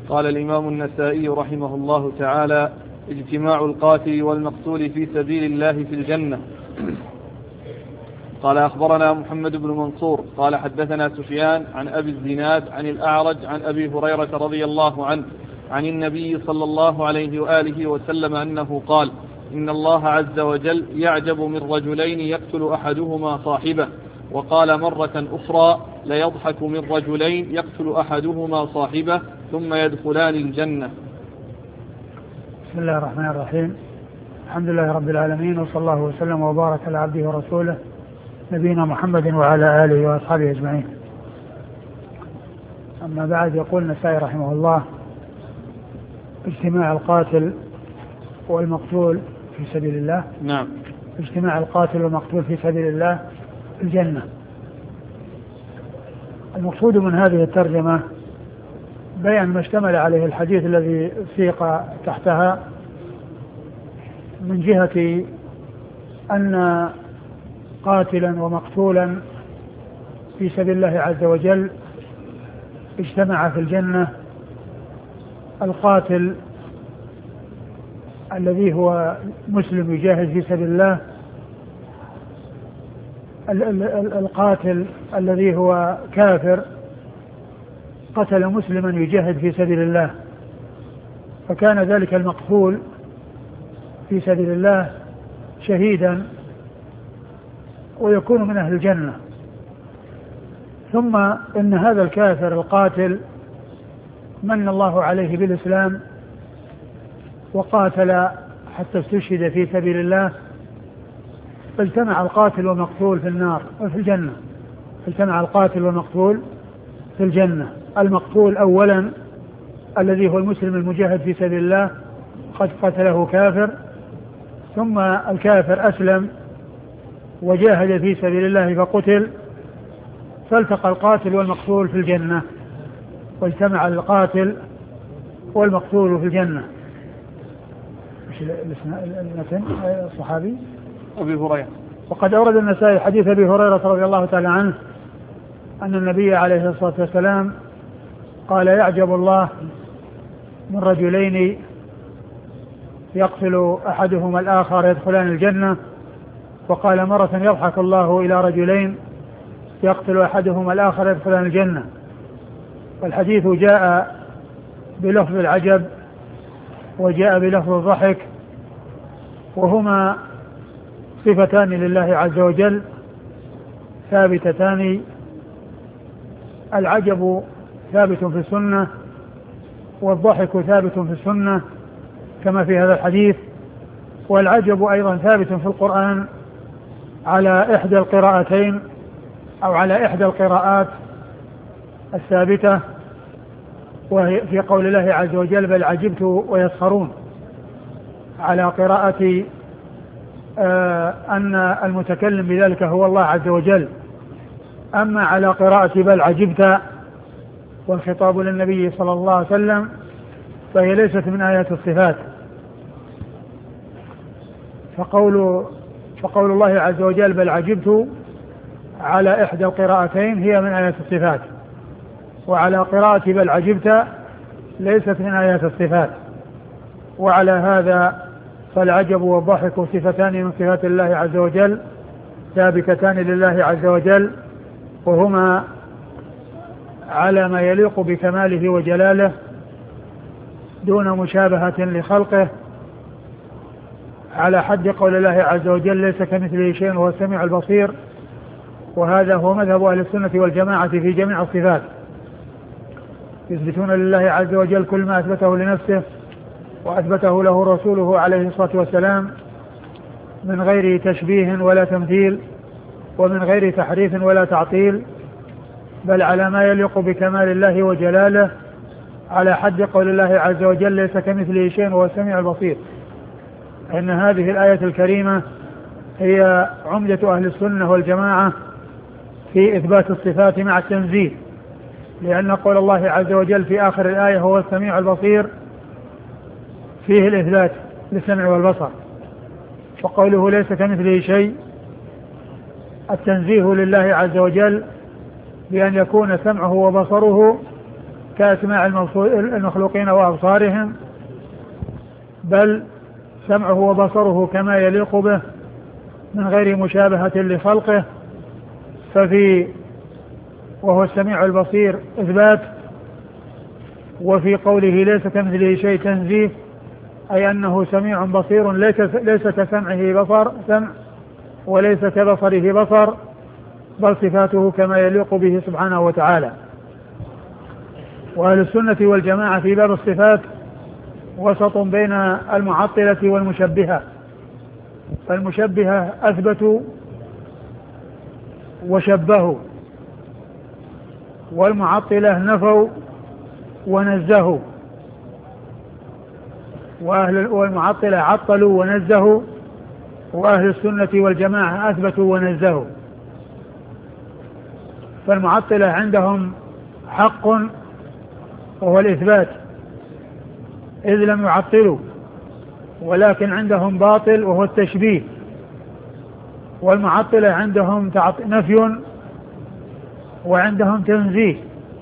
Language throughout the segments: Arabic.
قال الإمام النسائي رحمه الله تعالى: اجتماع القاتل والمقتول في سبيل الله في الجنة. قال أخبرنا محمد بن منصور قال حدثنا سفيان عن أبي الزناد عن الأعرج عن أبي هريرة رضي الله عنه عن النبي صلى الله عليه وآله وسلم أنه قال: إن الله عز وجل يعجب من رجلين يقتل أحدهما صاحبه. وقال مرة أخرى: ليضحك من رجلين يقتل أحدهما صاحبه ثم يدخلان الجنة. بسم الله الرحمن الرحيم. الحمد لله رب العالمين، وصلى الله وسلم وبارك على عبده ورسوله نبينا محمد وعلى آله وأصحابه أجمعين. أما بعد، يقول النسائي رحمه الله: اجتماع القاتل والمقتول في سبيل الله. نعم. اجتماع القاتل والمقتول في سبيل الله في الجنة. المقصود من هذه الترجمة بيان ما اشتمل عليه الحديث الذي سيق تحتها، من جهة أن قاتلا ومقتولا في سبيل الله عز وجل اجتمع في الجنة. القاتل الذي هو مسلم يجاهد في سبيل الله، القاتل الذي هو كافر قتل مسلما يجاهد في سبيل الله، فكان ذلك المقتول في سبيل الله شهيدا ويكون من أهل الجنة. ثم إن هذا الكافر القاتل من الله عليه بالإسلام وقاتل حتى استشهد في سبيل الله، فاجتمع القاتل والمقتول في النار وفي الجنة. اجتمع القاتل والمقتول في الجنة. المقتول أولا الذي هو المسلم المجاهد في سبيل الله قد قتله كافر، ثم الكافر أسلم وجاهد في سبيل الله فقتل، فالتقى القاتل والمقتول في الجنة، واجتمع القاتل والمقتول في الجنة. الصحابي أبي هريرة. وقد أورد النسائي حديث أبي هريرة رضي الله تعالى عنه أن النبي عليه الصلاة والسلام قال: يعجب الله من رجلين يقتل أحدهما الآخر يدخلان الجنة. وقال مرة: يضحك الله إلى رجلين يقتل أحدهما الآخر يدخلان الجنة. والحديث جاء بلفظ العجب وجاء بلفظ الضحك، وهما صفتان لله عز وجل ثابتتان. العجب ثابت في السنة والضحك ثابت في السنة كما في هذا الحديث، والعجب أيضا ثابت في القرآن على إحدى القراءتين أو على إحدى القراءات الثابتة، وهي في قول الله عز وجل: بل عجبت ويسخرون، على قراءة أن المتكلم بذلك هو الله عز وجل. أما على قراءة بل عجبت والخطاب للنبي صلى الله عليه وسلم فهي ليست من آيات الصفات. فقول الله عز وجل بل عجبت على إحدى القراءتين هي من آيات الصفات، وعلى قراءة بل عجبت ليست من آيات الصفات. وعلى هذا فالعجب والضحك صفتان من صفات الله عز وجل ثابتتان لله عز وجل، وهما على ما يليق بكماله وجلاله دون مشابهة لخلقه، على حد قول الله عز وجل: ليس كمثله شيء وهو السميع البصير. وهذا هو مذهب أهل السنة والجماعة في جميع الصفات، يثبتون لله عز وجل كل ما أثبته لنفسه وأثبته له رسوله عليه الصلاة والسلام من غير تشبيه ولا تمثيل ومن غير تحريف ولا تعطيل، بل على ما يليق بكمال الله وجلاله، على حد قول الله عز وجل: ليس كمثله شيء وهو السميع البصير. إن هذه الآية الكريمة هي عمدة أهل السنة والجماعة في إثبات الصفات مع التنزيه، لأن قول الله عز وجل في آخر الآية: هو السميع البصير، فيه الإثبات للسمع والبصر. وقوله ليس كمثله شيء التنزيه لله عز وجل بأن يكون سمعه وبصره كأسماع المخلوقين وأبصارهم، بل سمعه وبصره كما يليق به من غير مشابهة لخلقه. وهو السميع البصير إثبات، وفي قوله ليس كمثله شيء تنزيه، أي أنه سميع بصير ليس كسمعه سمع وليس كبصره بصر، بل صفاته كما يليق به سبحانه وتعالى. وأهل السنة والجماعة في باب الصفات وسط بين المعطلة والمشبهة، فالمشبهة أثبتوا وشبهوا، والمعطلة نفوا ونزهوا، والمعطلة عطلوا ونزهوا، وأهل السنة والجماعة أثبتوا ونزهوا. فالمعطلة عندهم حق وهو الإثبات إذ لم يعطلوا، ولكن عندهم باطل وهو التشبيه. والمعطلة عندهم نفي وعندهم تنزيه،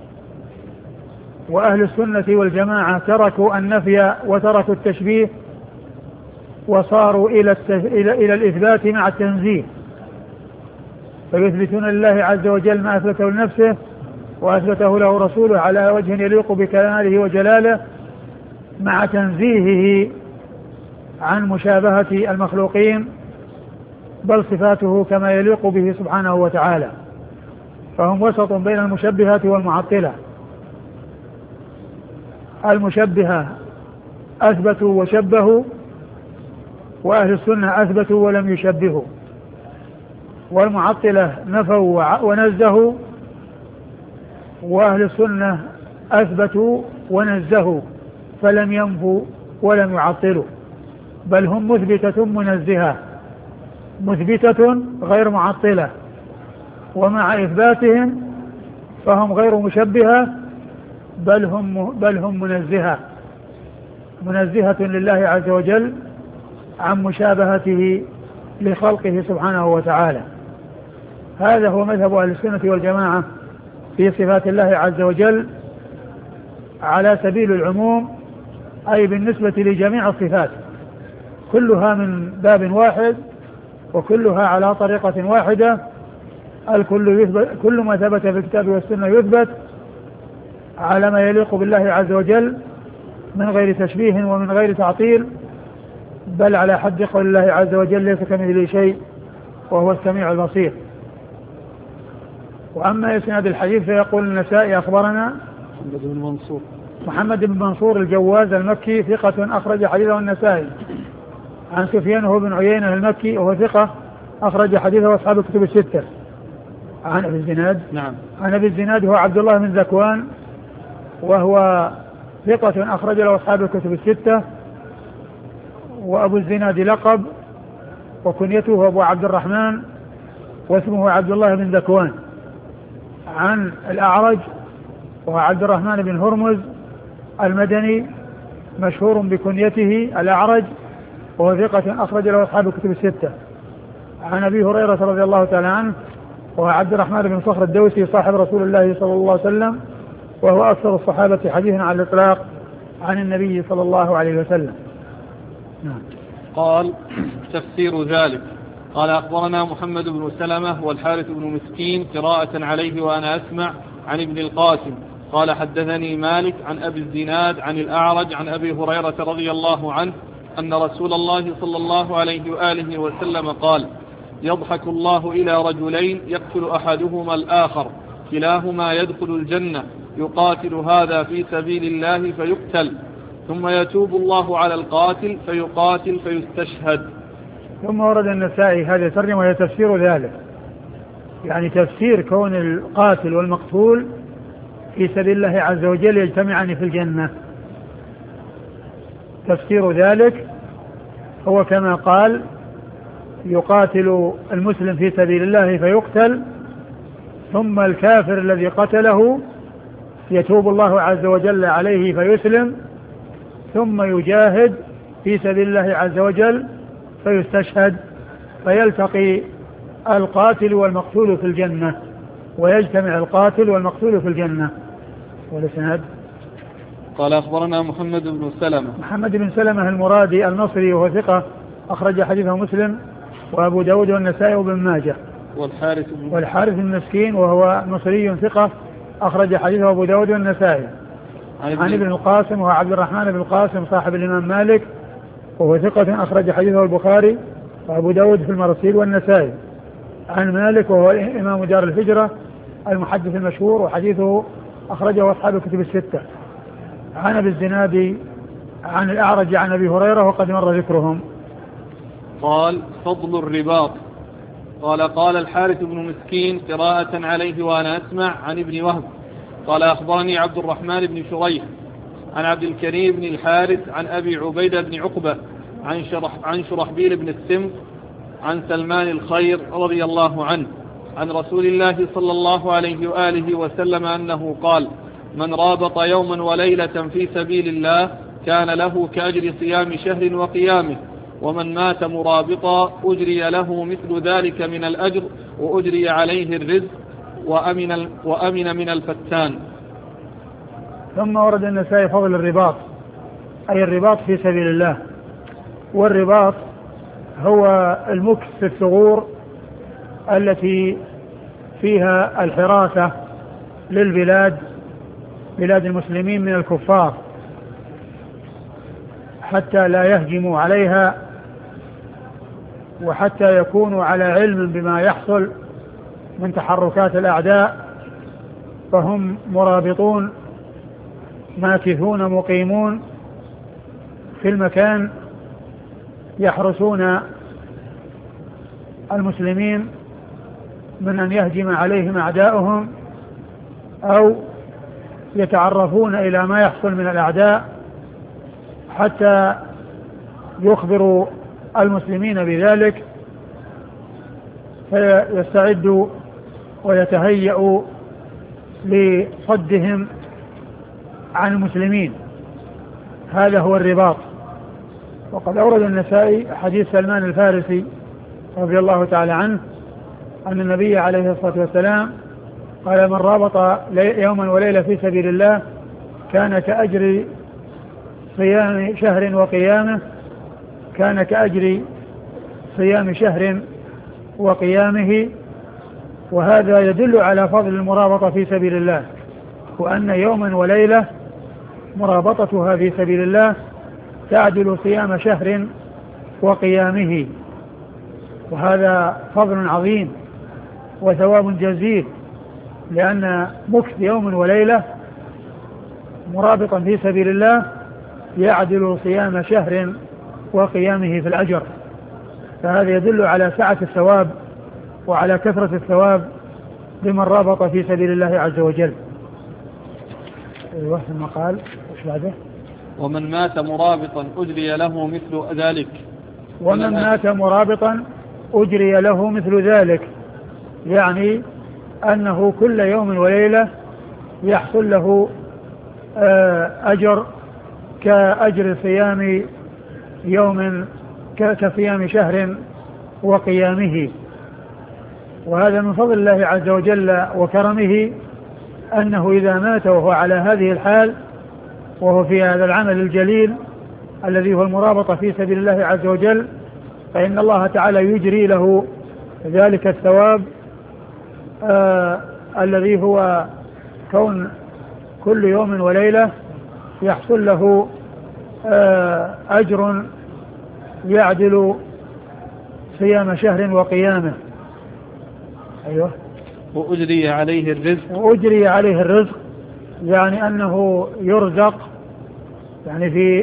وأهل السنة والجماعة تركوا النفي وتركوا التشبيه وصاروا إلى الإثبات مع التنزيه، فيثبتون لله عز وجل ما أثبته لنفسه وأثبته له رسوله على وجه يليق بكماله وجلاله، مع تنزيهه عن مشابهة المخلوقين، بل صفاته كما يليق به سبحانه وتعالى. فهم وسط بين المشبهة والمعطلة. المشبهة أثبتوا وشبهوا، وأهل السنة أثبتوا ولم يشبهوا، والمعطلة نفوا ونزهوا، وأهل السنة أثبتوا ونزهوا فلم ينفوا ولم يعطلوا، بل هم مثبتة منزهة، مثبتة غير معطلة، ومع إثباتهم فهم غير مشبهة بل هم منزهة لله عز وجل عن مشابهته لخلقه سبحانه وتعالى. هذا هو مذهب أهل السنة والجماعة في صفات الله عز وجل على سبيل العموم، أي بالنسبة لجميع الصفات كلها من باب واحد وكلها على طريقة واحدة. كل ما ثبت في الكتاب والسنة يثبت على ما يليق بالله عز وجل من غير تشبيه ومن غير تعطيل، بل على حد قول الله عز وجل ليس كمثله شيء وهو السميع البصير. وأما إسناد الحديث فيقول النسائي أخبرنا محمد بن منصور الجواز المكي ثقة أخرج حديثه النسائي، عن سفيان هو بن عيينة المكي وهو ثقة أخرج حديثه أصحاب الكتب الستة. عن أبي الزناد عن أبي الزناد هو عبد الله بن ذكوان وهو ثقة أخرج له أصحاب الكتب الستة. وأبو الزناد لقب وكنيته أبو عبد الرحمن واسمه عبد الله بن ذكوان. عن الأعرج وهو عبد الرحمن بن هرمز المدني مشهور بكنيته الأعرج وهو ثقة أخرج له أصحاب الكتب الستة. عن أبي هريرة رضي الله تعالى عنه وهو عبد الرحمن بن صخر الدوسي صاحب رسول الله صلى الله عليه وسلم، وهو أكثر الصحابة حديثا على الإطلاق عن النبي صلى الله عليه وسلم. قال تفسير ذلك. قال أخبرنا محمد بن سلمة والحارث بن مسكين قراءة عليه وأنا أسمع عن ابن القاسم قال حدثني مالك عن أبي الزناد عن الأعرج عن أبي هريرة رضي الله عنه أن رسول الله صلى الله عليه وآله وسلم قال يضحك الله إلى رجلين يقتل أحدهما الآخر كلاهما يدخل الجنة يقاتل هذا في سبيل الله فيقتل ثم يتوب الله على القاتل فيقاتل فيستشهد. ثم ورد النسائي هذا الترجمة وهي تفسير ذلك، يعني تفسير كون القاتل والمقتول في سبيل الله عز وجل يجتمعان في الجنة. تفسير ذلك هو كما قال يقاتل المسلم في سبيل الله فيقتل، ثم الكافر الذي قتله يتوب الله عز وجل عليه فيسلم، ثم يجاهد في سبيل الله عز وجل فيستشهد، فيلتقي القاتل والمقتول في الجنة، ويجتمع القاتل والمقتول في الجنة. والإسناد قال أخبرنا محمد بن سلمة. محمد بن سلمة المرادي المصري وهو ثقة أخرج حديثه مسلم وأبو داود والنسائي وابن ماجه. والحارث المسكين وهو مصري ثقة أخرج حديثه أبو داود والنسائي. عن ابن القاسم وهو عبد الرحمن بن القاسم صاحب الإمام مالك وهو ثقة أخرج حديثه البخاري وأبو داود في المرسيل والنسائي. عن مالك وهو إمام دار الهجرة المحدث المشهور وحديثه أخرجه أصحاب الكتب الستة. عن أبي الزناد عن الأعرج عن أبي هريرة وقد مر ذكرهم. قال فضل الرباط. قال الحارث بن مسكين قراءة عليه وأنا أسمع عن ابن وهب قال أخبرني عبد الرحمن بن شريح عن عبد الكريم بن الحارث عن أبي عبيدة بن عقبة عن شرحبيل بن السمط عن سلمان الخير رضي الله عنه عن رسول الله صلى الله عليه وآله وسلم أنه قال من رابط يوما وليلة في سبيل الله كان له كأجر صيام شهر وقيامه ومن مات مرابطا أجري له مثل ذلك من الأجر وأجري عليه الرزق وأمن من الفتان. ثم ورد النسائي فضل الرباط أي الرباط في سبيل الله. والرباط هو المكث في الثغور التي فيها الحراسة للبلاد بلاد المسلمين من الكفار حتى لا يهجموا عليها وحتى يكونوا على علم بما يحصل من تحركات الأعداء فهم مرابطون ماكثون مقيمون في المكان يحرسون المسلمين من أن يهجم عليهم أعداؤهم أو يتعرفون إلى ما يحصل من الأعداء حتى يخبروا المسلمين بذلك فيستعدوا ويتهيئوا لصدهم عن المسلمين. هذا هو الرباط. وقد أورد النسائي حديث سلمان الفارسي رضي الله تعالى عنه أن النبي عليه الصلاة والسلام قال من رابط يوما وليلة في سبيل الله كان كأجر صيام شهر وقيامه كان كأجر صيام شهر وقيامه. وهذا يدل على فضل المرابطة في سبيل الله وأن يوما وليلة مرابطتها في سبيل الله تعدل صيام شهر وقيامه. وهذا فضل عظيم وثواب جزيل لأن مكث يوم وليلة مرابطا في سبيل الله يعدل صيام شهر وقيامه في الأجر. فهذا يدل على سعة الثواب وعلى كثرة الثواب لمن رابط في سبيل الله عز وجل. أيوة ثم قال وش بعده؟ ومن مات مرابطا أجري له مثل ذلك. ومن مات مرابطا أجري له مثل ذلك يعني أنه كل يوم وليلة يحصل له أجر كأجر صيام يوم كصيام شهر وقيامه. وهذا من فضل الله عز وجل وكرمه أنه إذا مات وهو على هذه الحال وهو في هذا العمل الجليل الذي هو المرابطة في سبيل الله عز وجل فإن الله تعالى يجري له ذلك الثواب الذي هو كون كل يوم وليلة يحصل له أجر يعدل صيام شهر وقيامه. أيوه. وأجري عليه الرزق. وأجري عليه الرزق يعني أنه يرزق يعني في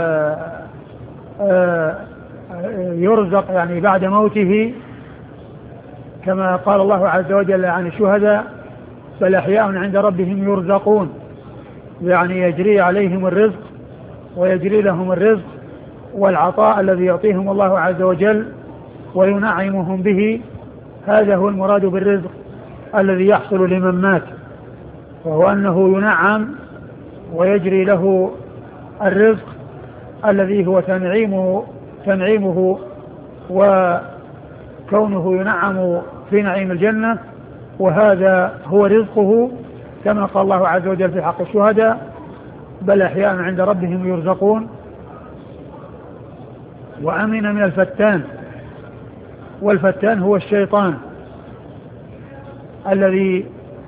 يرزق يعني بعد موته كما قال الله عز وجل عن الشهداء بل أحياء عند ربهم يرزقون يعني يجري عليهم الرزق ويجري لهم الرزق والعطاء الذي يعطيهم الله عز وجل وينعمهم به. هذا هو المراد بالرزق الذي يحصل لمن مات وهو أنه ينعم ويجري له الرزق الذي هو تنعيمه وكونه ينعم في نعيم الجنة وهذا هو رزقه كما قال الله عز وجل في حق الشهداء بل أحياء عند ربهم يرزقون. وأمن من الفتان، والفتان هو الشيطان الذي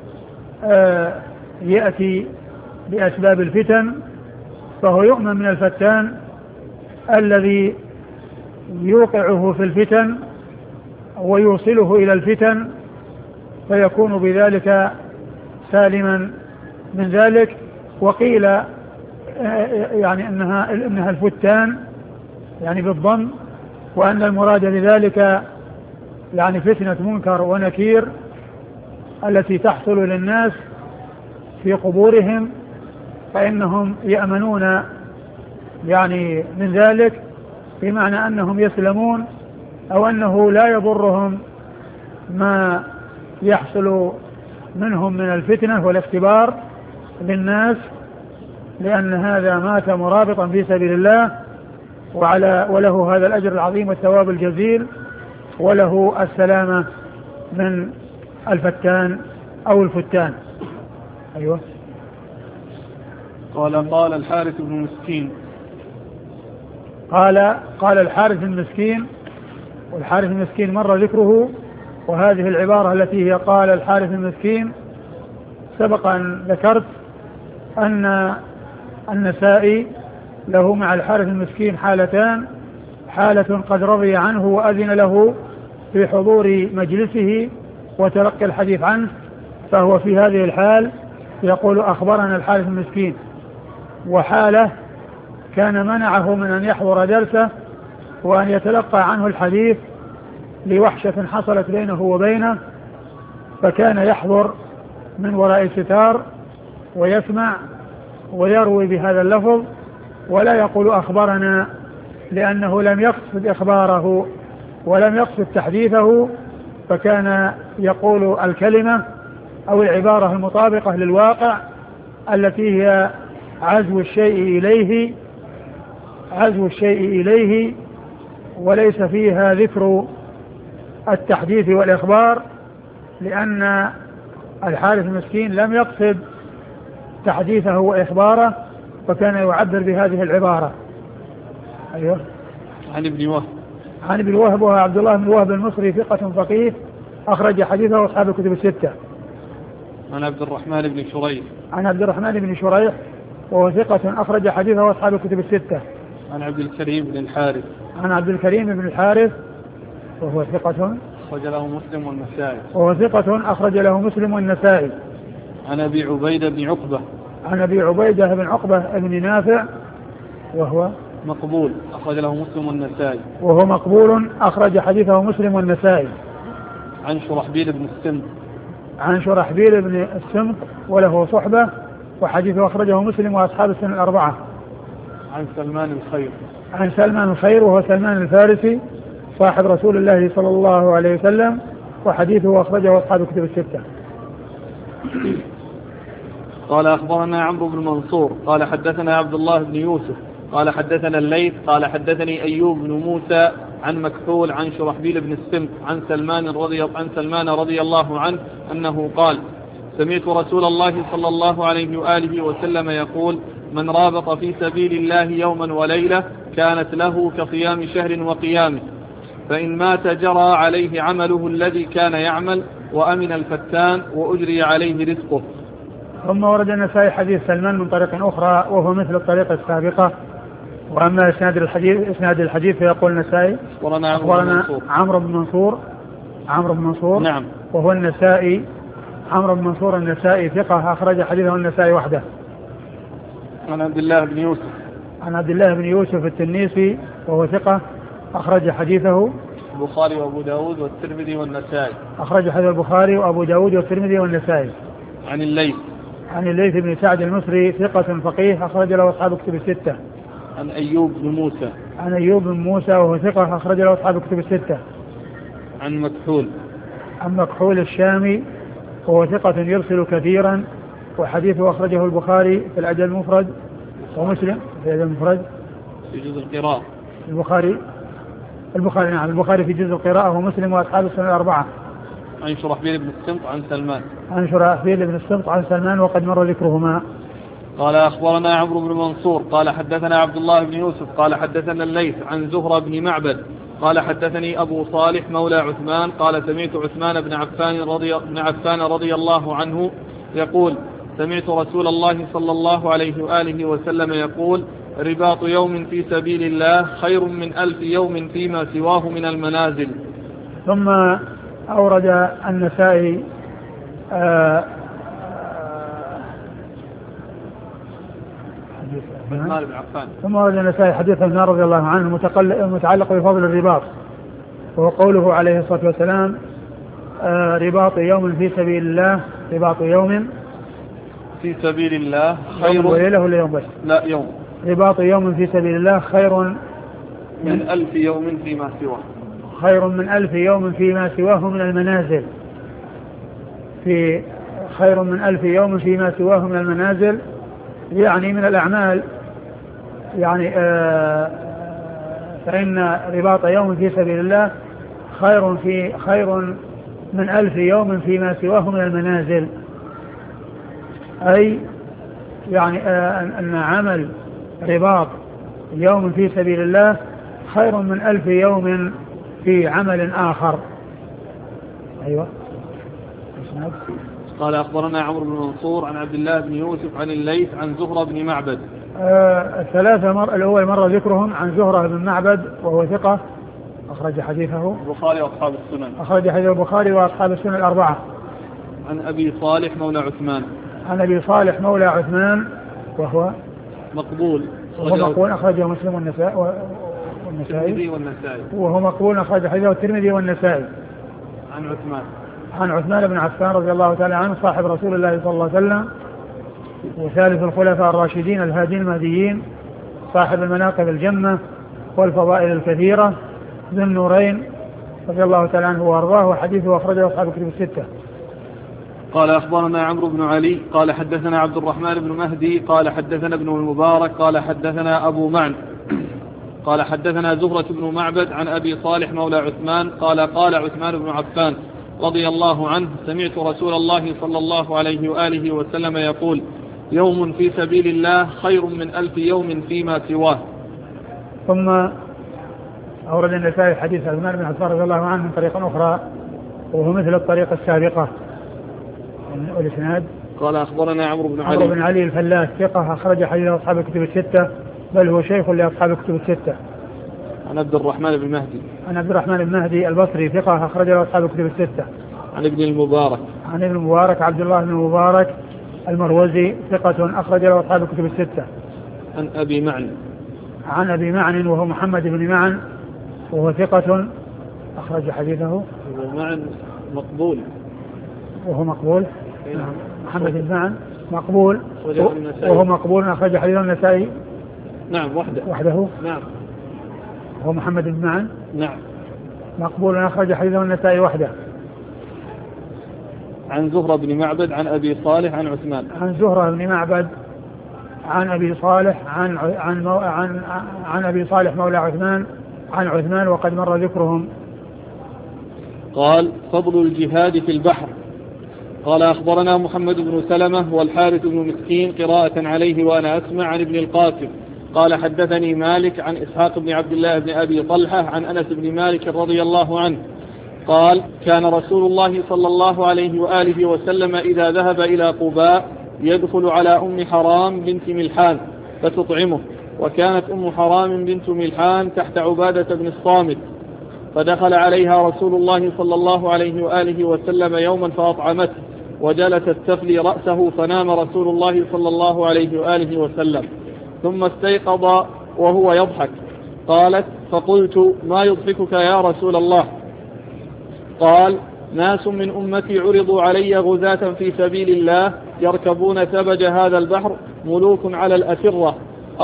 يأتي بأسباب الفتن، فهو يؤمن من الفتان الذي يوقعه في الفتن ويوصله إلى الفتن، فيكون بذلك سالما من ذلك. وقيل يعني إنها الفتان يعني بالضم، وأن المراد بذلك يعني فتنة منكر ونكير التي تحصل للناس في قبورهم، فإنهم يأمنون يعني من ذلك، بمعنى أنهم يسلمون، أو أنه لا يضرهم ما يحصل منهم من الفتنة والاختبار للناس، لأن هذا مات مرابطا في سبيل الله وله هذا الأجر العظيم والثواب الجزيل، وله السلامة من الفتان أو الفتان. أيوة. قال الحارث بن مسكين، قال الحارث بن مسكين، والحارث بن مسكين مر ذكره، وهذه العبارة التي هي قال الحارث بن مسكين سبق أن ذكرت أن النسائي له مع الحارث المسكين حالتان: حالة قد رضي عنه وأذن له في حضور مجلسه وتلقى الحديث عنه، فهو في هذه الحال يقول أخبرنا الحارث المسكين، وحالة كان منعه من أن يحضر جلسة وأن يتلقى عنه الحديث لوحشة حصلت بينه وبينه، فكان يحضر من وراء ستار ويسمع ويروي بهذا اللفظ، ولا يقول أخبرنا، لأنه لم يقصد إخباره ولم يقصد تحديثه، فكان يقول الكلمة أو العبارة المطابقة للواقع التي هي عزو الشيء إليه وليس فيها ذكر التحديث والإخبار، لأن الحارث المسكين لم يقصد تحديثه وإخباره، فكان يعبر بهذه العبارة. أيوه. عن ابن وهب وهو عبد الله بن وهب المصري ثقة فقيه أخرج حديثه أصحاب الكتب الستة. عن عبد الرحمن بن شريح وهو ثقة أخرج حديثه أصحاب الكتب الستة. عن عبد الكريم بن الحارث وهو ثقة أخرج له مسلم والنسائي. عن أبي عبيدة بن عقبة بن نافع وهو مقبول أخرج حديثه مسلم والنسائي. عن شرحبيل بن السمط وله صحبة وحديثه أخرجه مسلم وأصحاب السنة الأربعة. عن سلمان الخير وهو سلمان الفارسي صاحب رسول الله صلى الله عليه وسلم، وحديثه أخرجه أصحاب الكتب الستة. قال أخبرنا عمرو بن منصور قال حدثنا عبد الله بن يوسف قال حدثنا الليث قال حدثني أيوب بن موسى عن مكحول عن شرحبيل بن السمط عن سلمان رضي الله عنه أنه قال: سمعت رسول الله صلى الله عليه وآله وسلم يقول: من رابط في سبيل الله يوما وليلة كانت له كصيام شهر وقيامه، فإن مات جرى عليه عمله الذي كان يعمل وأمن الفتان وأجري عليه رزقه. ثم ورد النسائي حديث سلمان من طريق أخرى وهو مثل الطريقة السابقة. وأما إسناد الحديث فيقول النسائي أخبرنا عمرو بن منصور نعم، وهو النسائي. عمرو بن منصور النسائي ثقة أخرج حديثه النسائي وحده. عن عبد الله بن يوسف التنيسي وهو ثقة أخرج حديثه البخاري وأبو داود والترمذي والنسائي. أخرج حديث البخاري وأبو داود والترمذي والنسائي. عن الليث بن سعد المصري ثقة فقيه أخرج له أصحاب الكتب الستة. عن أيوب بن موسى وهو ثقة أخرج له أصحاب الكتب الستة. عن مكحول الشامي وهو ثقة يرسل كثيرا، وحديثه أخرجه البخاري في الأدب المفرد ومسلم في الأدب المفرد في جزء القراءة. البخاري في جزء القراءة ومسلم وأصحاب السنة الأربعة. عن شرحبيل بن السمط عن سلمان. وقد مر ذكرهما. قال أخبرنا عمرو بن منصور قال حدثنا عبد الله بن يوسف قال حدثنا الليث عن زهرة بن معبد قال حدثني أبو صالح مولى عثمان قال سمعت عثمان بن عفان رضي الله عنه يقول سمعت رسول الله صلى الله عليه وآله وسلم يقول رباط يوم في سبيل الله خير من 1000 يوم فيما سواه من المنازل. ثم أورد النسائي ثم ورد النسائي حديث عثمان رضي الله عنه متعلق بفضل الرباط، وهو قوله عليه الصلاة والسلام رباط يوم في سبيل الله، رباط يوم في سبيل الله خير وليله اليوم بس لا يوم، رباط يوم في سبيل الله خير من 1000 يوم فيما سواه، خير من 1000 يوم فيما سواه من المنازل، في خير من 1000 يوم فيما سواه من المنازل، يعني من الأعمال، يعني فإن رباط يوم في سبيل الله خير من 1000 يوم فيما سواه من المنازل، أي يعني أن عمل رباط يوم في سبيل الله خير من 1000 يوم في عمل آخر. أيوة. قال أخبرنا عمرو بن منصور عن عبد الله بن يوسف عن الليث عن زهرة بن معبد. الأول مرة ذكرهم عن زهرة بن معبد وهو ثقة أخرج حديثه البخاري وأصحاب السنن. أخرج حديث البخاري وأصحاب السنن الأربعة. عن أبي صالح مولى عثمان. عن أبي صالح مولى عثمان وهو مقبول. أخرجه مسلم والنسائي. وهو مقبول أخرج حديثه الترمذي والنسائي. عن عثمان بن عفان رضي الله تعالى عنه صاحب رسول الله صلى الله عليه وسلم وثالث الخلفاء الراشدين الهادين المهديين صاحب المناقب الجمة والفضائل الكثيرة ذو النورين رضي الله تعالى عنه وارضاه، وحديثه أخرجه أصحاب الكتب الستة. قال أخبرنا عمرو بن علي قال حدثنا عبد الرحمن بن مهدي قال حدثنا ابن المبارك قال حدثنا أبو معن قال حدثنا زهرة بن معبد عن أبي صالح مولى عثمان قال عثمان بن عفان رضي الله عنه سمعت رسول الله صلى الله عليه وآله وسلم يقول يوم في سبيل الله خير من 1000 يوم فيما سواه. ثم أورد النسائي حديث عثمان بن عفان رضي الله عنه من طريق أخرى وهو مثل الطريقة السابقة. والإسناد قال أخبرنا عمرو بن علي الفلاس ثقة أخرج حديثه أصحاب الكتب الستة، بل هو شيخ لأصحاب الكتب الستة. عن عبد الرحمن بن مهدي البصري ثقة أخرج له أصحاب الكتب الستة. عن ابن المبارك عبد الله بن المبارك المروزي ثقة أخرج له أصحاب الكتب الستة. عن أبي معن وهو محمد بن معن وهو ثقة أخرج حديثه. وهو مقبول. محمد بن معن مقبول وهو مقبول أخرج حديثه النسائي. نعم وحده. نعم. هو محمد بن معن. نعم. مقبول أخرج حديثه النسائي وحده. عن زهرة بن معبد عن أبي صالح عن عثمان. عن زهرة بن معبد عن أبي صالح عن أبي صالح مولى عثمان عن عثمان وقد مر ذكرهم. قال فضل الجهاد في البحر. قال أخبرنا محمد بن سلمة والحارث بن مسكين قراءة عليه وأنا أسمع عن ابن القاسم قال حدثني مالك عن إسحاق بن عبد الله بن أبي طلحة عن أنس بن مالك رضي الله عنه قال كان رسول الله صلى الله عليه وآله وسلم إذا ذهب إلى قباء يدخل على أم حرام بنت ملحان فتطعمه، وكانت أم حرام بنت ملحان تحت عبادة بن الصامت، فدخل عليها رسول الله صلى الله عليه وآله وسلم يوما فأطعمته وجلست تفلي رأسه فنام رسول الله صلى الله عليه وآله وسلم ثم استيقظ وهو يضحك. قالت فقلت ما يضحكك يا رسول الله؟ قال ناس من أمتي عرضوا علي غزاة في سبيل الله يركبون ثبج هذا البحر ملوك على الأسرة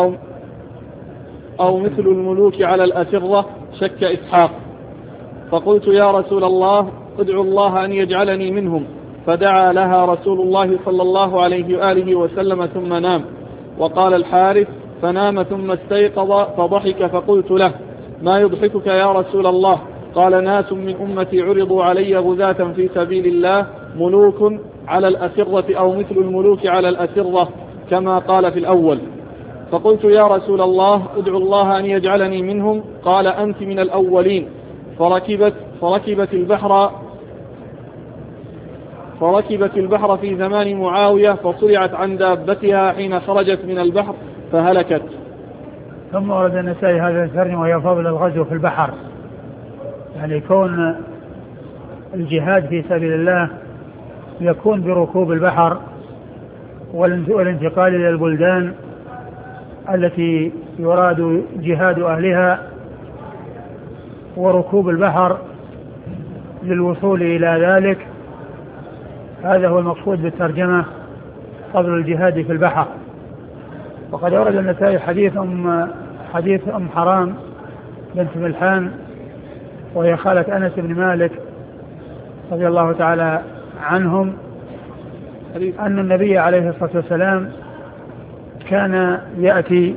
أو مثل الملوك على الأسرة شك إسحاق. فقلت يا رسول الله ادعو الله أن يجعلني منهم، فدعا لها رسول الله صلى الله عليه وآله وسلم ثم نام. وقال الحارث فنام ثم استيقظ فضحك فقلت له ما يضحكك يا رسول الله؟ قال ناس من أمتي عرضوا علي غزاة في سبيل الله ملوك على الأسرة أو مثل الملوك على الأسرة كما قال في الأول. فقلت يا رسول الله ادعو الله أن يجعلني منهم. قال أنت من الأولين. فركبت البحر في زمان معاوية فصرعت عن دابتها حين خرجت من البحر فهلكت. ثم ورد النسائي هذا الترجمة وهي فضل الغزو في البحر، يعني كون الجهاد في سبيل الله يكون بركوب البحر والانتقال إلى البلدان التي يراد جهاد أهلها، وركوب البحر للوصول إلى ذلك. هذا هو المقصود بالترجمة، فضل الجهاد في البحر. وقد أورد النسائي حديث أم حرام بنت ملحان وهي خالة أنس بن مالك رضي الله تعالى عنهم، أن النبي عليه الصلاة والسلام كان يأتي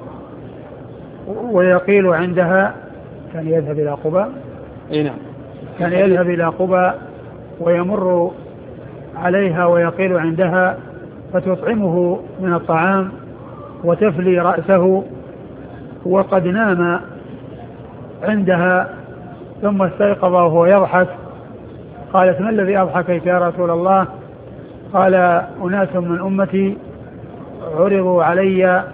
ويقيل عندها، كان يذهب إلى قباء، كان يذهب إلى قباء ويمر عليها ويقيل عندها فتطعمه من الطعام وتفلي رأسه، وقد نام عندها ثم استيقظ وهو يضحك. قالت ما الذي أضحكك يا رسول الله؟ قال أناس من أمتي عرضوا علي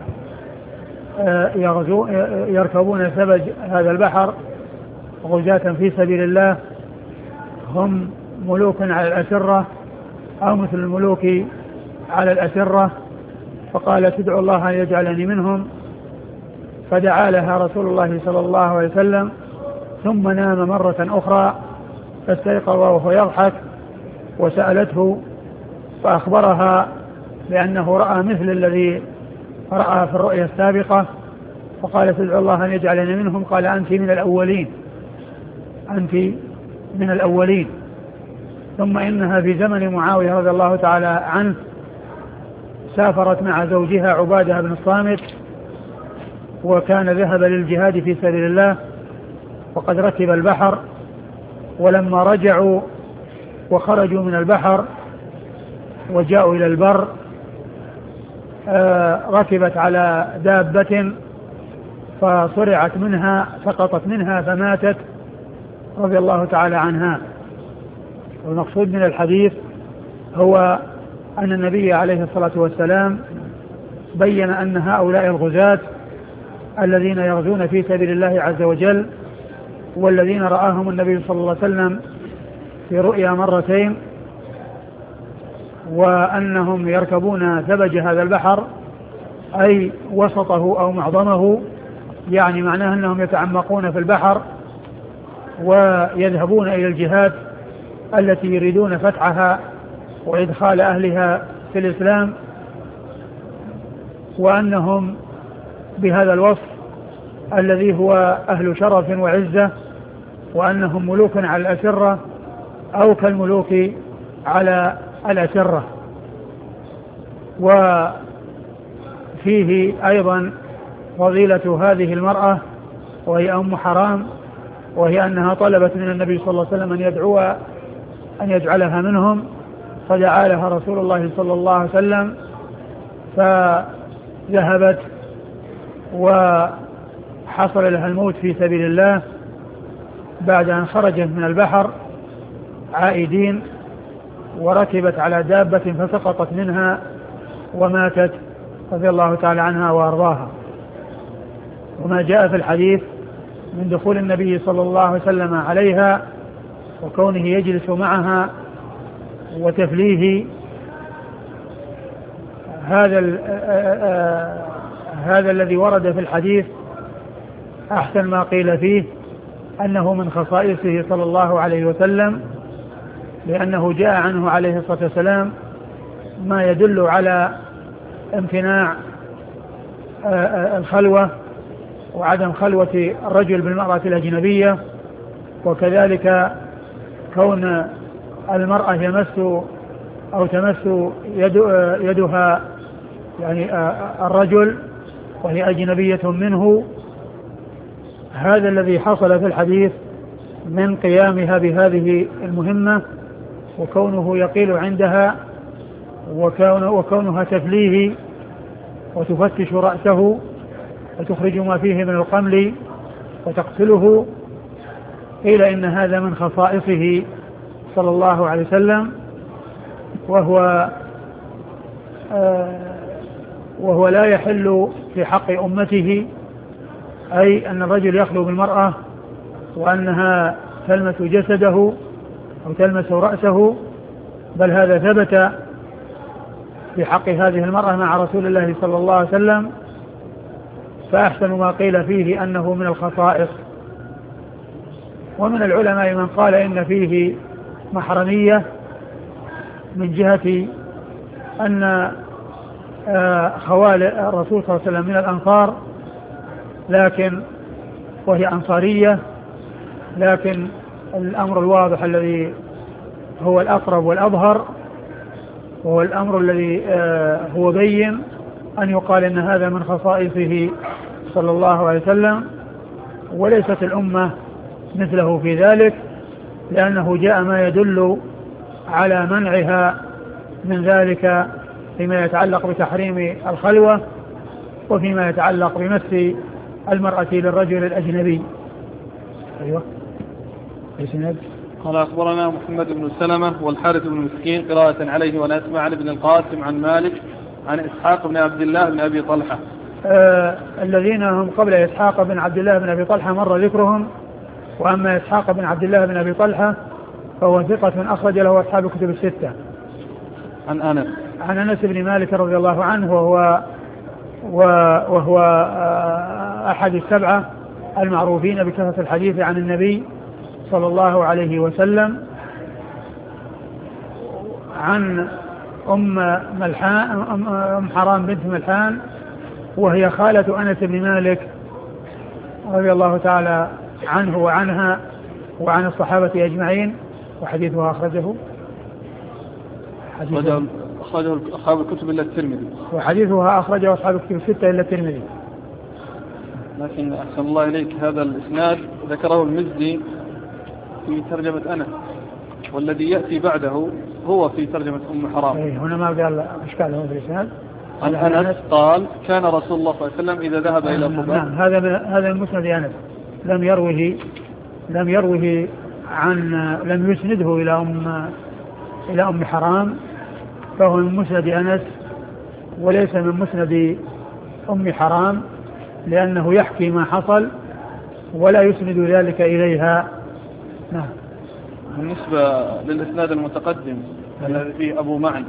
يركبون ثبج هذا البحر غزاة في سبيل الله، هم ملوك على الأسرة أو مثل الملوك على الأسرة، فقال تدعو الله أن يجعلني منهم. فدعا لها رسول الله صلى الله عليه وسلم ثم نام مرة أخرى فاستيقظ وهو يضحك، وسألته فأخبرها بأنه رأى مثل الذي رأى في الرؤيا السابقة، فقال تدعو الله أن يجعلني منهم. قال أنت من الأولين، أنت من الأولين. ثم إنها في زمن معاوية رضي الله تعالى عنه سافرت مع زوجها عبادة بن الصامت، وكان ذهب للجهاد في سبيل الله، وقد ركب البحر، ولما رجعوا وخرجوا من البحر وجاءوا إلى البر ركبت على دابة فصرعت منها، سقطت منها فماتت رضي الله تعالى عنها. والمقصود من الحديث هو أن النبي عليه الصلاة والسلام بين أن هؤلاء الغزاة الذين يغزون في سبيل الله عز وجل، والذين رآهم النبي صلى الله عليه وسلم في رؤيا مرتين، وأنهم يركبون ثبج هذا البحر أي وسطه أو معظمه، يعني معناه أنهم يتعمقون في البحر ويذهبون إلى الجهات التي يريدون فتحها وإدخال أهلها في الإسلام، وأنهم بهذا الوصف الذي هو أهل شرف وعزة، وأنهم ملوك على الأسرة أو كالملوك على الأسرة. وفيه أيضا فضيلة هذه المرأة وهي أم حرام، وهي أنها طلبت من النبي صلى الله عليه وسلم أن يجعلها منهم، فدعا لها رسول الله صلى الله عليه وسلم فذهبت وحصل لها الموت في سبيل الله بعد أن خرجت من البحر عائدين، وركبت على دابة فسقطت منها وماتت رضي الله تعالى عنها وأرضاها. وما جاء في الحديث من دخول النبي صلى الله عليه وسلم عليها وكونه يجلس معها وتفليه، هذا الذي ورد في الحديث أحسن ما قيل فيه أنه من خصائصه صلى الله عليه وسلم، لأنه جاء عنه عليه الصلاة والسلام ما يدل على امتناع الخلوة وعدم خلوة الرجل بالمرأة الأجنبية، وكذلك كون المرأة يمس أو تمس يدها يعني الرجل وهي أجنبية منه. هذا الذي حصل في الحديث من قيامها بهذه المهمة، وكونه يقيل عندها، وكونها تفليه وتفتش رأسه وتخرج ما فيه من القمل وتقتله، قيل إن هذا من خصائصه صلى الله عليه وسلم، وهو لا يحل في حق أمته، أي أن الرجل يخلو بالمرأة وأنها تلمس جسده أو تلمس رأسه، بل هذا ثبت في حق هذه المرأة مع رسول الله صلى الله عليه وسلم، فأحسن ما قيل فيه أنه من الخصائص. ومن العلماء من قال إن فيه محرمية من جهة أن خوال الرسول صلى الله عليه وسلم من الأنصار، لكن وهي أنصارية، لكن الأمر الواضح الذي هو الأقرب والأظهر وهو الأمر الذي هو بين أن يقال إن هذا من خصائصه صلى الله عليه وسلم، وليست الأمة مثله في ذلك، لأنه جاء ما يدل على منعها من ذلك فيما يتعلق بتحريم الخلوة وفيما يتعلق بمس المرأة للرجل الأجنبي. أيوة. قال أخبرنا محمد بن سلمة والحارث بن مسكين قراءة عليه ونسمع عن ابن القاسم عن مالك عن إسحاق بن عبد الله بن أبي طلحة. الذين هم قبل إسحاق بن عبد الله بن أبي طلحة مر ذكرهم، وأما إسحاق بن عبد الله بن أبي طلحة فهو ثقة أخرج له أصحاب الكتب الستة. عن أنس بن مالك رضي الله عنه، وهو أحد السبعة المعروفين بكثرة الحديث عن النبي صلى الله عليه وسلم. عن أم حرام بنت ملحان، وهي خالة أنس بن مالك رضي الله تعالى عنه وعنها وعن الصحابة أجمعين، وحديثها أخرجه أصحاب الكتب إلا الترمذي، وحديثها أخرجه أصحاب الكتب الستة إلا الترمذي. لكن أحسن الله إليك هذا الإسناد ذكره المزي في ترجمة أنس، والذي يأتي بعده هو في ترجمة أم حرام. هنا ما قال إشكال هو في الإسناد. عن أنس قال كان رسول الله صلى الله عليه وسلم إذا ذهب إلى قباء. نعم، هذا من مسند أنس، لم يروه لم يسنده إلى أم حرام، فهو من مسند أنس وليس من مسند أم حرام، لأنه يحكي ما حصل ولا يسند ذلك إليها. نعم. بالنسبة للإسناد المتقدم الذي فيه أبو معن،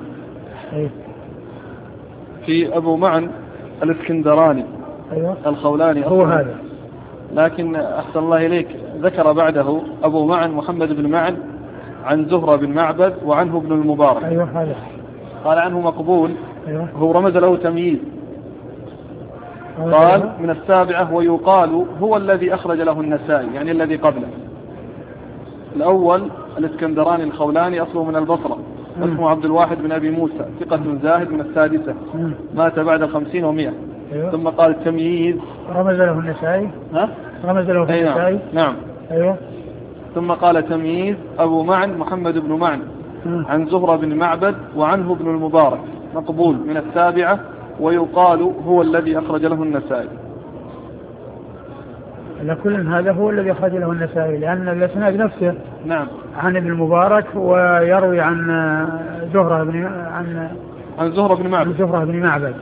في أبو معن الإسكندراني الخولاني هو هذا، لكن أحسن الله إليك ذكر بعده أبو معن محمد بن معن عن زهرة بن معبد وعنه ابن المبارك. هذا قال عنه مقبول. هو رمز له تمييز، قال من السابعة ويقال هو الذي أخرج له النسائي، يعني الذي قبله. الأول الإسكندراني الخولاني أصله من البصرة، اسمه عبد الواحد بن أبي موسى، ثقة زاهد من السادسة، مات بعد 50 و100. ثم قال التمييز رمز له النسائي. رمز له النسائي. نعم. ثم قال تمييز أبو معن محمد بن معن عن زهرة بن معبد وعنه ابن المبارك، مقبول من السابعة، ويقال هو الذي أخرج له النسائي. لكل هذا هو الذي أخرج له النسائي، لأن الإسناد نفسه نعم عن ابن المبارك، ويروي عن زهرة بن معبد،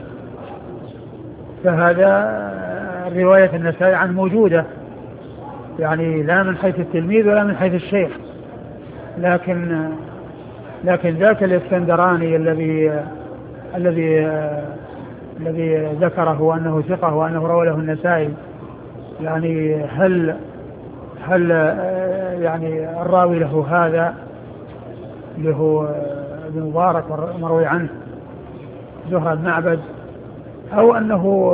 فهذا رواية النسائي عن موجودة، يعني لا من حيث التلميذ ولا من حيث الشيخ، لكن ذاك الإسكندراني الذي ذكره أنه ثقة وأنه روى له النسائي، يعني هل يعني الراوي له هذا اللي هو ابن مبارك مروي عنه زهرة بن معبد، أو أنه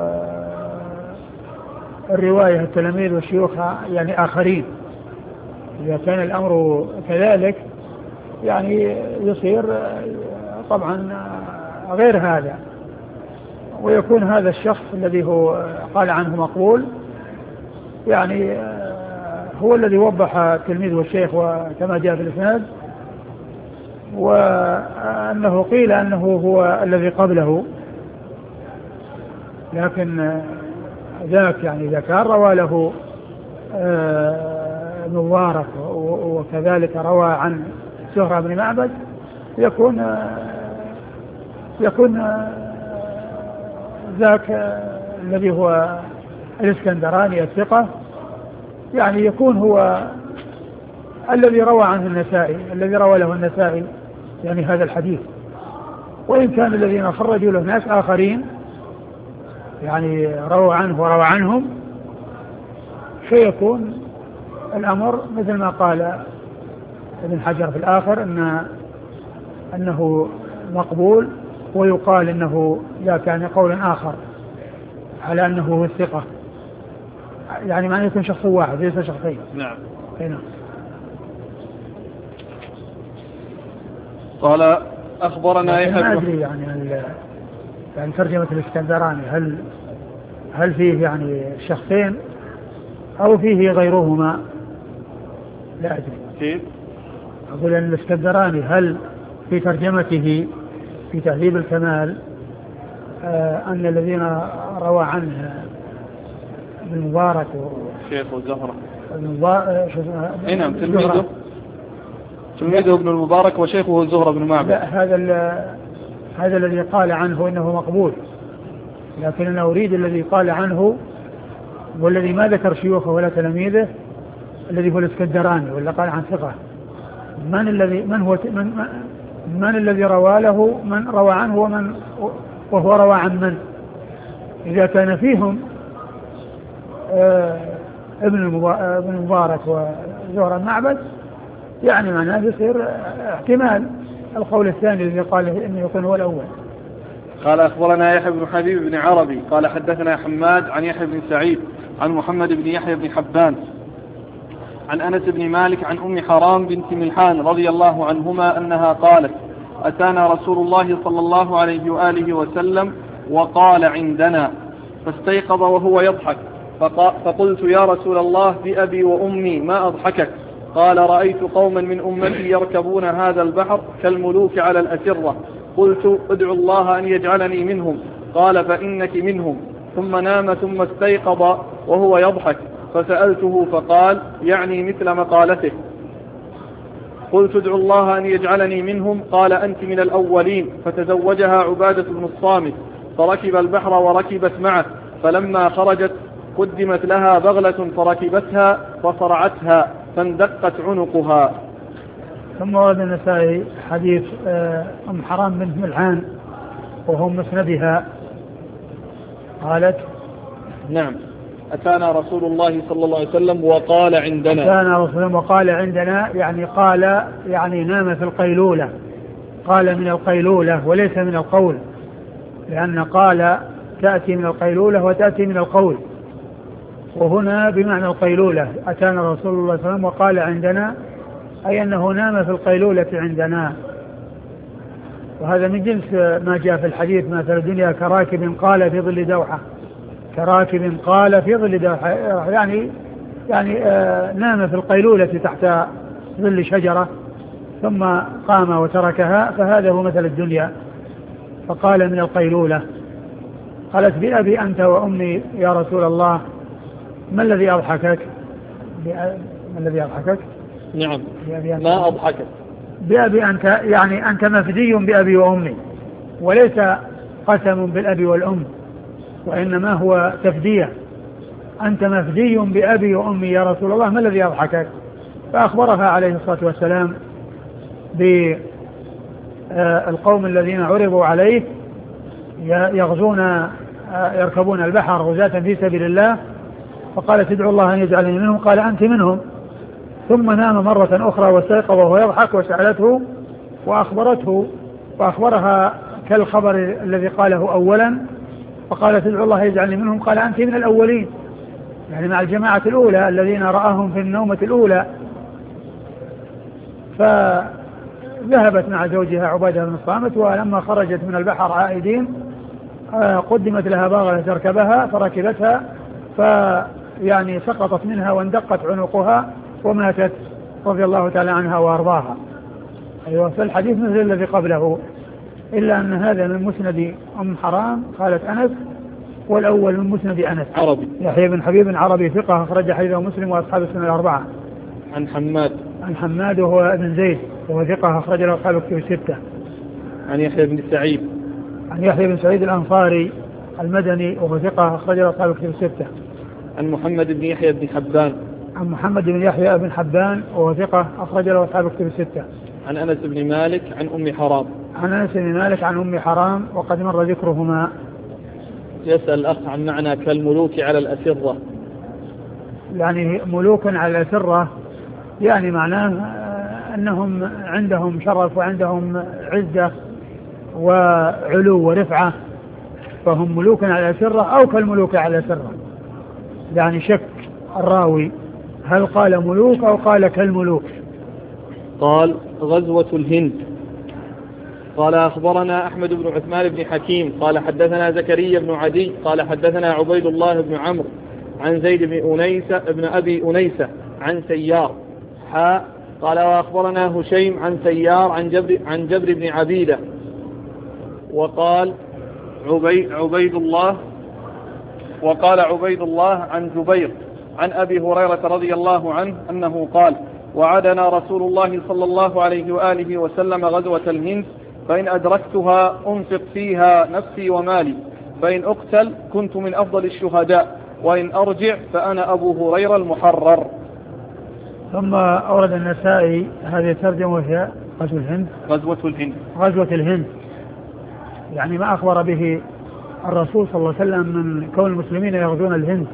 الرواية التلاميذ والشيوخ يعني آخرين؟ إذا كان الأمر كذلك يعني يصير طبعا غير هذا، ويكون هذا الشخص الذي هو قال عنه مقبول يعني هو الذي وضح التلميذ والشيخ وكما جاء في الإسناد، وأنه قيل أنه هو الذي قبله، لكن ذاك يعني إذا كان روى له مبارك وكذلك روى عن زهرة بن معبد يكون ذاك الذي هو الإسكندراني الثقة يعني يكون هو الذي روى عنه النسائي، الذي روى له النسائي يعني هذا الحديث. وإن كان الذين خرجوا له ناس آخرين يعني روى عنه وروى عنهم، فيكون الأمر مثل ما قال ابن حجر في الآخر أنه مقبول، ويقال أنه لا كان قول آخر على أنه هو الثقة، يعني معنى يكون شخص واحد ليس شخصين. نعم. هنا. قال أخبرنا يحيى ما أدري يعني ترجمة الإسكندراني هل فيه يعني شخصين أو فيه غيرهما؟ لا أدري. كيف؟ أقول أن الإسكندراني هل في ترجمته في تهذيب الكمال أن الذين روى عنه ابن مبارك شيخ الزهرة نعم تلميذه ابن المبارك وشيخه الزهرة بن معبد. لا، هذا الذي قال عنه إنه مقبول، لكن أنا أريد الذي قال عنه والذي ما ذكر شيوخه ولا تلاميذه الذي هو الإسكندراني ولا قال عن ثقة. من الذي روى له، من روى عنه وهو روى عن من؟ إذا كان فيهم ابن المبارك وزهرة المعبد يعني معناه يصير احتمال القول الثاني الذي قال إنه يكون هو الأول. قال أخبرنا يحيى بن حبيب بن عربي قال حدثنا حماد عن يحيى بن سعيد عن محمد بن يحيى بن حبان عن أنس بن مالك عن أم حرام بنت ملحان رضي الله عنهما أنها قالت: أتانا رسول الله صلى الله عليه وآله وسلم وقال عندنا، فاستيقظ وهو يضحك، فقلت: يا رسول الله بأبي وأمي ما أضحكك؟ قال: رأيت قوما من أمتي يركبون هذا البحر كالملوك على الأسرة. قلت: ادعو الله أن يجعلني منهم. قال: فإنك منهم. ثم نام ثم استيقظ وهو يضحك، فسألته فقال: يعني مثل مقالته. قلت: ادعو الله أن يجعلني منهم. قال: أنت من الأولين. فتزوجها عبادة بن الصامت، فركب البحر وركبت معه، فلما خرجت قدمت لها بغلة فركبتها فصرعتها فاندقت عنقها. ثم ورد النسائي حديث أم حرام بنت ملحان وهو مسندها قالت: نعم، أتانا رسول الله صلى الله عليه وسلم وقال عندنا. أتانا رسول الله وقال عندنا، يعني قال يعني نام في القيلولة، قال من القيلولة وليس من القول، لأن قال تأتي من القيلولة وتأتي من القول، وهنا بمعنى القيلولة. أتانا رسول الله صلى الله عليه وسلم وقال عندنا، أي أنه نام في القيلولة عندنا. وهذا من جنس ما جاء في الحديث: مثل الدنيا كراكب قال في ظل دوحة، كراكب قال في ظل دوحة، يعني نام في القيلولة تحت ظل شجرة ثم قام وتركها، فهذا هو مثل الدنيا. فقال من القيلولة. قالت: بأبي أنت وأمي يا رسول الله، ما الذي أضحكك؟ ما الذي أضحكك؟ نعم، ما أضحكك؟ بأبي أنت، يعني أنت مفدي بأبي وأمي، وليس قسم بالأبي والأم، وإنما هو تفدية. أنت مفدي بأبي وأمي يا رسول الله، ما الذي أضحكك؟ فأخبرها عليه الصلاة والسلام بالقوم الذين عرضوا عليه يغزون يركبون البحر غزاة في سبيل الله، فقال: تدعو الله أن يجعلني منهم. قال: أنت منهم. ثم نام مرة أخرى واستيقظ وهو يضحك، وسألته وأخبرها كالخبر الذي قاله أولا، فقال: تدعو الله يجعلني منهم. قال: أنت من الأولين، يعني مع الجماعة الأولى الذين رآهم في النومة الأولى. فذهبت مع زوجها عبادة بن الصامت، ولما خرجت من البحر عائدين قدمت لها باغلة تركبها فركبتها، فيعني سقطت منها واندقت عنقها وماتت رضي الله تعالى عنها وأرضاها. أيوة، فالحديث مثل الذي قبله، إلا أن هذا من مسند أم حرام قالت أنس والأول من مسند أنس. عربي. يحيى بن حبيب عربي ثقة أخرج حديثه مسلم وأصحاب السنة الأربعة. عن حماد وهو ابن زيد وهو ثقة أخرج له أصحاب الكتب الستة. عن يحيى بن سعيد الأنصاري المدني وهو ثقة أخرج له أصحاب الكتب الستة. عن محمد بن يحيى بن حبان وهو ثقة أخرج له أصحاب الكتب الستة. عن أنس بن مالك عن أم حرام وقد مر ذكرهما. يسأل الأخ عن معنى كالملوك على الأسرة. يعني ملوكا على الأسرة يعني معناه أنهم عندهم شرف وعندهم عزة وعلو ورفعة، فهم ملوكا على الأسرة أو كالملوك على الأسرة. يعني شك الراوي هل قال ملوك أو قال كالملوك. قال غزوة الهند. قال أخبرنا أحمد بن عثمان بن حكيم قال حدثنا زكريا بن عدي قال حدثنا عبيد الله بن عمرو عن زيد بن أبي أنيسة عن سيار قال وأخبرنا هشيم عن سيار عن جبر بن عبيدة وقال عبيد الله عن جبير عن أبي هريرة رضي الله عنه أنه قال وعدنا رسول الله صلى الله عليه وآله وسلم غزوة الهند فإن أدركتها أنفق فيها نفسي ومالي فإن أقتل كنت من أفضل الشهداء وإن أرجع فأنا أبو هريرة المحرر. ثم أورد النسائي هذه الترجمة وهي غزوة الهند يعني ما أخبر به الرسول صلى الله عليه وسلم من كون المسلمين يغزون الهند.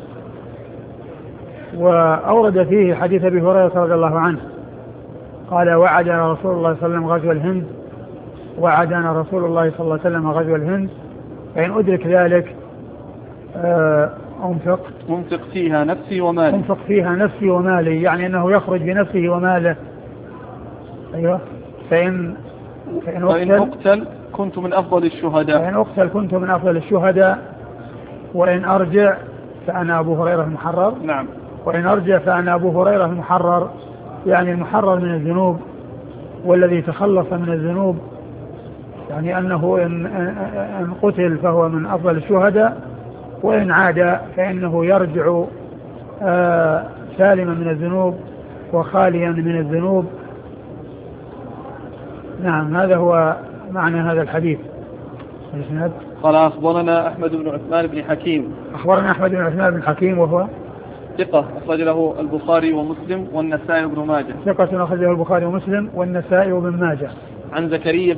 وأورد فيه حديث أبي هريرة رضي الله عنه قال وعدنا رسول الله صلى الله عليه وسلم غزو الهند فإن أدرك ذلك أنفق فيها نفسي ومالي يعني أنه يخرج بنفسه وماله. أيوة. فإن أقتل كنت من أفضل الشهداء وإن أرجع فأنا أبو هريرة المحرر. نعم. وإن أرجع فأنا أبو هريرة المحرر يعني المحرر من الذنوب والذي تخلص من الذنوب يعني أنه إن قتل فهو من أفضل الشهداء وإن عاد فإنه يرجع سالما من الذنوب وخاليا من الذنوب. نعم هذا هو معنى هذا الحديث. قال أخبرنا أحمد بن عثمان بن حكيم وهو ثقة أخرج له البخاري ومسلم والنسائي وابن ماجه. ثقة أخرج له البخاري ومسلم والنسائي وابن ماجه. عن زكريا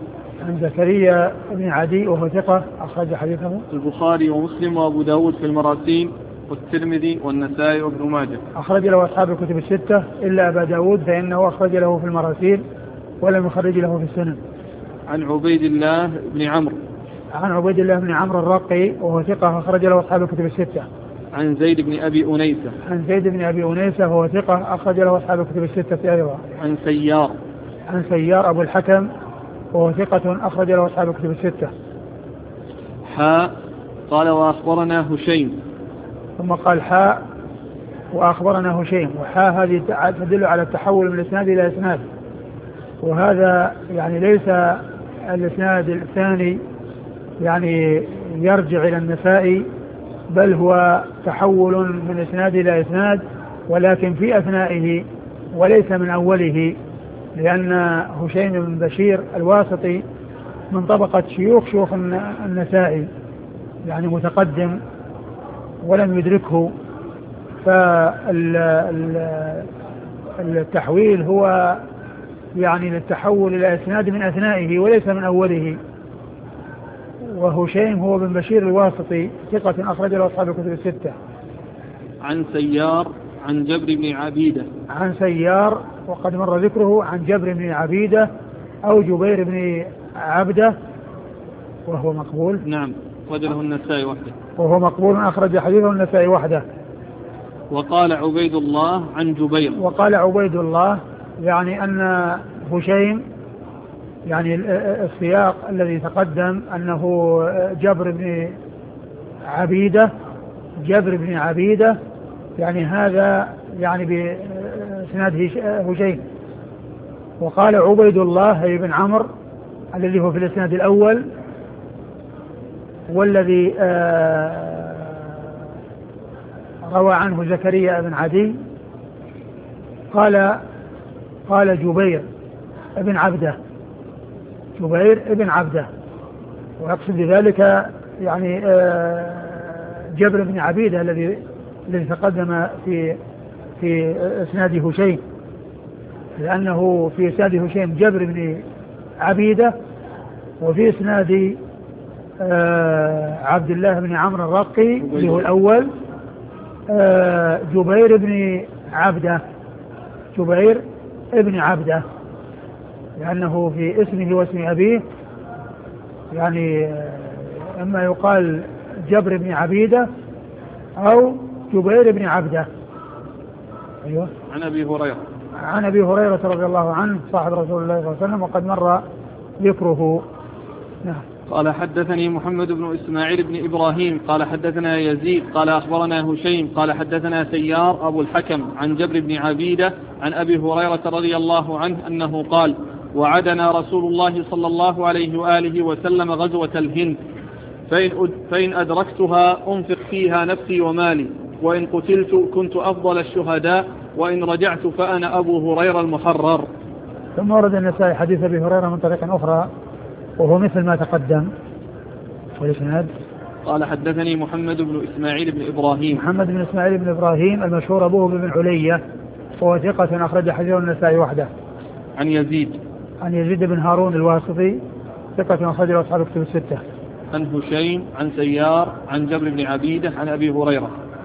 بن عدي وهو ثقة أخرج حديثه البخاري ومسلم وأبو داود في المراسيل والترمذي والنسائي وابن ماجه. أخرج له أصحاب الكتب الستة إلا أبا داود فإنه أخرج له في المراسيل ولم يخرج له في السنن. عن عبيد الله بن عمرو الرقي وهو ثقة أخرج له أصحاب الكتب الستة. عن زيد بن أبي أنيسة وهو ثقة أخرج له أصحاب الكتب الستة أيضا. عن سيار أبو الحكم وهو ثقة أخرج له أصحاب الكتب الستة. قال وأخبرنا هشيم. ثم قال وأخبرنا هشيم هذه تدل على التحول من الإسناد إلى إسناد وهذا يعني ليس الإسناد الثاني يعني يرجع إلى النسائي بل هو تحول من إسناد إلى إسناد ولكن في أثنائه وليس من أوله لأن هشيم بن بشير الواسطي من طبقة شيوخ النسائي يعني متقدم ولم يدركه فالتحويل هو يعني للتحول إلى إسناد من أثنائه وليس من أوله. وهشيم هو بن بشير الواسطي ثقة أخرج له أصحاب الكتب الستة. عن سيار عن جبر بن عبيدة. عن سيار وقد مر ذكره عن جبر بن عبيدة أو جبير بن عبدة وهو مقبول. نعم وجله النسائي وحده. وهو مقبول أخرج حديثه النسائي وحده. وقال عبيد الله عن جبير. وقال عبيد الله يعني أن هشيم يعني السياق الذي تقدم أنه جبر بن عبيدة يعني هذا يعني بإسناد هشيم. وقال عبيد الله بن عمرو الذي هو في الإسناد الأول والذي روى عنه زكريا بن عدي قال جبير ابن عبده، ويقصد بذلك يعني جبر بن عبيدة الذي تقدم في اسناد هشيم، لأنه في اسناد هشيم جبر بن عبيدة، وفي اسناد عبد الله بن عمرو الرقي اللي هو الأول جبير ابن عبده، لأنه في اسمه واسم أبيه يعني إما يقال جبر بن عبيدة أو جبير بن عبده. أيوة. عن أبي هريرة رضي الله عنه صاحب رسول الله صلى الله عليه وسلم، وقد مر ذكره. نعم. قال حدثني محمد بن إسماعيل بن إبراهيم قال حدثنا يزيد قال أخبرنا هشيم قال حدثنا سيار أبو الحكم عن جبر بن عبيدة عن أبي هريرة رضي الله عنه أنه قال: وعدنا رسول الله صلى الله عليه وآله وسلم غزوة الهند، فإن أدركتها أنفق فيها نفسي ومالي، وإن قتلت كنت أفضل الشهداء، وإن رجعت فأنا أبو هريرة المحرر. ثم ورد النسائي حديث أبي هريرة من طريق أخرى وهو مثل ما تقدم. والإسناد قال حدثني محمد بن إسماعيل بن إبراهيم المشهور أبوه بن علية، وهو ثقة أخرج حديثه النسائي وحده. عن يزيد بن هارون الواسطي ثقة أخرج أصحاب الكتب الستة. عن هشيم عن سيار عن جبر بن عبيدة عن أبي هريرة.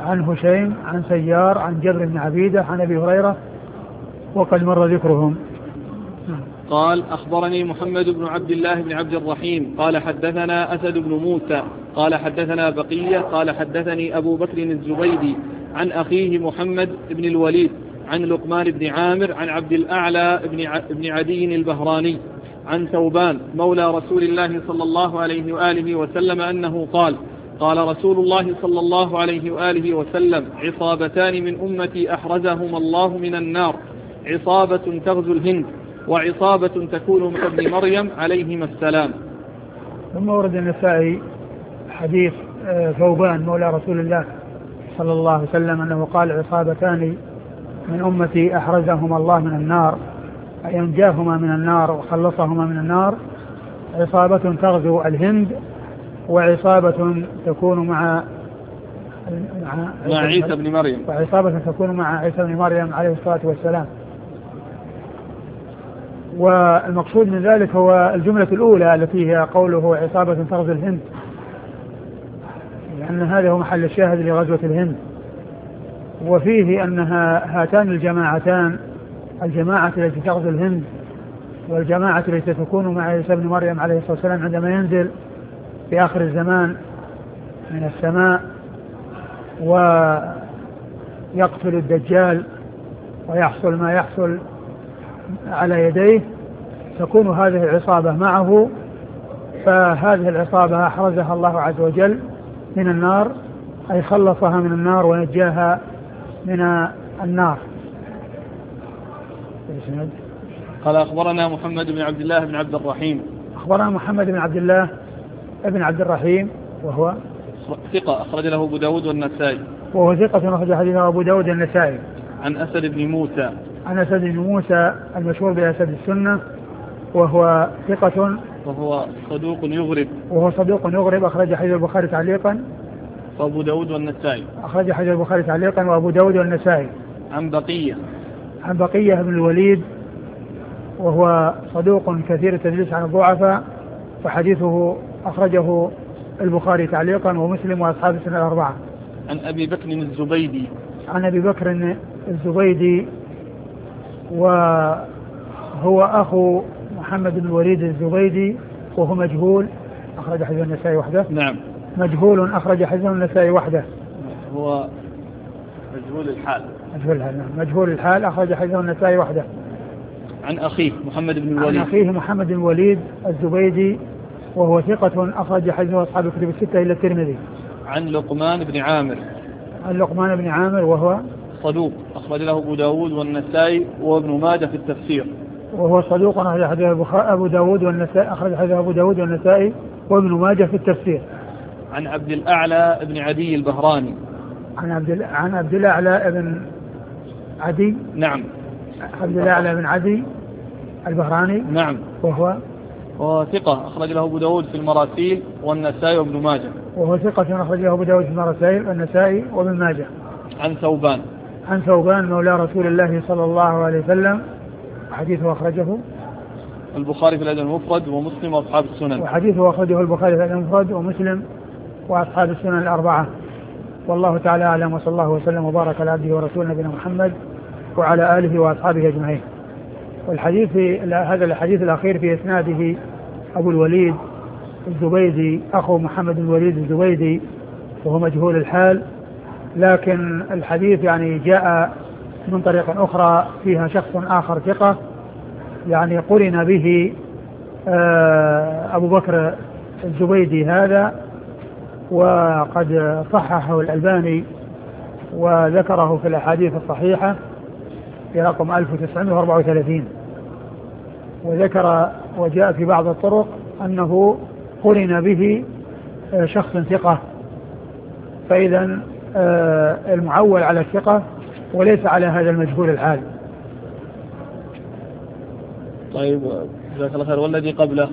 عن أبي هريرة وقد مر ذكرهم. قال: أخبرني محمد بن عبد الله بن عبد الرحيم قال حدثنا أسد بن موسى قال حدثنا بقية قال حدثني أبو بكر الزبيدي عن أخيه محمد بن الوليد عن لقمان بن عامر عن عبد الأعلى بن عدي البهراني عن ثوبان مولى رسول الله صلى الله عليه وآله وسلم أنه قال: قال رسول الله صلى الله عليه وآله وسلم: عصابتان من أمتي أحرزهما الله من النار، عصابة تغزو الهند، وعصابة تكون مع ابن مريم عليهما السلام. ثم ورد النسائي حديث ثوبان مولى رسول الله صلى الله عليه وسلم أنه قال: عصابتان من أمتي أحرزهما الله من النار، أي أنجاهما من النار وخلصهما من النار، عصابة تغزو الهند، وعصابة تكون مع عيسى بن مريم، وعصابة تكون مع عيسى بن مريم عليه الصلاة والسلام. والمقصود من ذلك هو الجملة الأولى التي هي قوله عصابة تغزو الهند، لأن هذا هو محل الشاهد لغزوة الهند. وفيه أنها هاتان الجماعتان، الجماعة التي تغزو الهند والجماعة التي تكون مع عيسى بن مريم عليه الصلاة والسلام عندما ينزل في آخر الزمان من السماء ويقتل الدجال ويحصل ما يحصل على يديه، تكون هذه العصابة معه، فهذه العصابة أحرزها الله عز وجل من النار، أي خلصها من النار ونجاها من النار. قال: أخبرنا محمد بن عبد الله بن عبد الرحيم. أخبرنا محمد بن عبد الله بن عبد الرحيم وهو ثقة أخرج له أبو داود والنسائي. أخرج حديثه أبو داود والنسائي. عن أسد بن موسى المشهور بأسد السنة، وهو ثقة وهو صدوق يغرب أخرج حديث البخاري تعليقا وأبو داود والنسائي. عن بقية بن الوليد، وهو صدوق كثير التدليس عن الضعفاء، فحديثه أخرجه البخاري تعليقا ومسلم وأصحاب السنة الأربعة. عن أبي بكر الزبيدي وهو أخو محمد بن الوليد الزبيدي، وهو مجهول أخرج حديث النسائي وحده. نعم. مجهول أخرج حديث النسائي وحده. هو مجهول الحال أخرج حديث النسائي وحده. عن أخيه محمد بن الوليد الزبيدي، وهو ثقة أخرج حديث أصحاب الكتب الستة إلا الترمذي. عن لقمان بن عامر وهو صدوق أخرج له أبو داود والنسائي وابن ماجه في التفسير. وهو صدوق أخرج حديث أبو داود والنسائي وابن ماجه في التفسير. عن عبد الأعلى بن عدي البهراني. عن عبد الأعلى بن عدي. نعم. عبد الأعلى بن عدي البهراني. نعم. وهو ثقة أخرج له أبو داود في المراسيل والنسائي وابن ماجه. وهو ثقة أخرج له أبو داود في المراسيل والنسائي وابن ماجه. عن ثوبان. عن ثوبان مولى رسول الله صلى الله عليه وسلم. حديثه أخرجه البخاري في الأدب المفرد ومسلم وأصحاب السنن. وحديثه أخرجه البخاري في الأدب المفرد ومسلم وأصحاب السنن الأربعة. والله تعالى أعلم، وصلى الله وسلم وبارك على عبده ورسوله نبينا محمد وعلى آله وأصحابه أجمعين. والحديث هذا الحديث الأخير في إسناده أبو الوليد الزبيدي أخو محمد بن الوليد الزبيدي وهو مجهول الحال، لكن الحديث يعني جاء من طريق أخرى فيها شخص آخر ثقة يعني قرن به أبو بكر الزبيدي هذا، وقد صححه الألباني وذكره في الأحاديث الصحيحة في رقم 1934، وذكر وجاء في بعض الطرق أنه قرن به شخص ثقة، فإذا المعول على الثقة وليس على هذا المجهول الحال. طيب جزاك الله خير. والذي قبله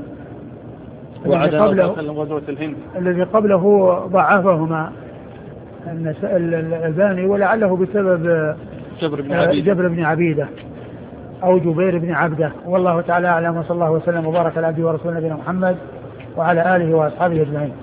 غزوة الهند الذي قبله ضعفهما الألباني ولعله بسبب جبر بن عبيدة أو جبير بن عبده. والله تعالى أعلم، وصلى الله وسلم وبارك على عبده ورسوله نبينا محمد وعلى آله وأصحابه أجمعين.